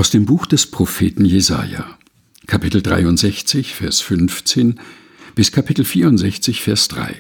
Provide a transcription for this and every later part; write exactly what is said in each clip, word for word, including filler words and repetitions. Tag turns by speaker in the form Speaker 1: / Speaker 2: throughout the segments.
Speaker 1: Aus dem Buch des Propheten Jesaja, Kapitel dreiundsechzig, Vers fünfzehn bis Kapitel vierundsechzig, Vers drei.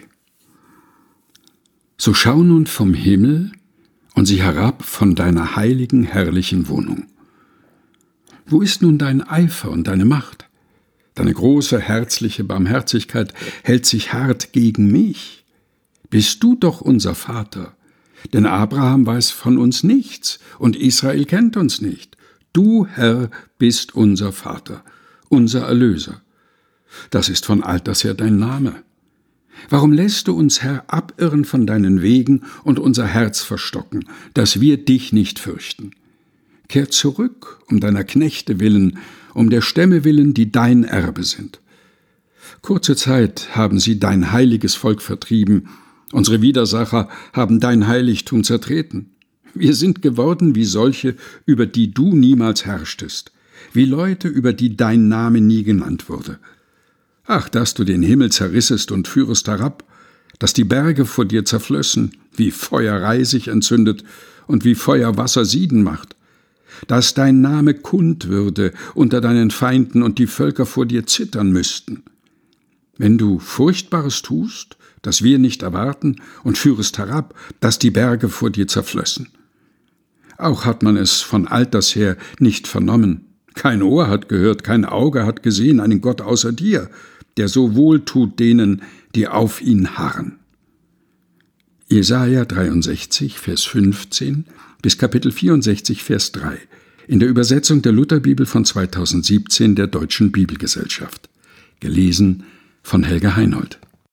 Speaker 1: So schau nun vom Himmel und sieh herab von deiner heiligen, herrlichen Wohnung. Wo ist nun dein Eifer und deine Macht? Deine große, herzliche Barmherzigkeit hält sich hart gegen mich. Bist du doch unser Vater, denn Abraham weiß von uns nichts und Israel kennt uns nicht. Du, Herr, bist unser Vater, unser Erlöser. Das ist von alters her dein Name. Warum lässt du uns, Herr, abirren von deinen Wegen und unser Herz verstocken, dass wir dich nicht fürchten? Kehr zurück, um deiner Knechte willen, um der Stämme willen, die dein Erbe sind. Kurze Zeit haben sie dein heiliges Volk vertrieben, unsere Widersacher haben dein Heiligtum zertreten. Wir sind geworden wie solche, über die du niemals herrschtest, wie Leute, über die dein Name nie genannt wurde. Ach, dass du den Himmel zerrissest und führest herab, dass die Berge vor dir zerflössen, wie Feuer Reisig entzündet und wie Feuer Wasser sieden macht, dass dein Name kund würde unter deinen Feinden und die Völker vor dir zittern müssten. Wenn du Furchtbares tust, das wir nicht erwarten, und führest herab, dass die Berge vor dir zerflössen. Auch hat man es von alters her nicht vernommen. Kein Ohr hat gehört, kein Auge hat gesehen einen Gott außer dir, der so wohl tut denen, die auf ihn harren. Jesaja dreiundsechzig, Vers fünfzehn bis Kapitel vierundsechzig, Vers drei, in der Übersetzung der Lutherbibel von zweitausendsiebzehn der Deutschen Bibelgesellschaft. Gelesen von Helga Heinold.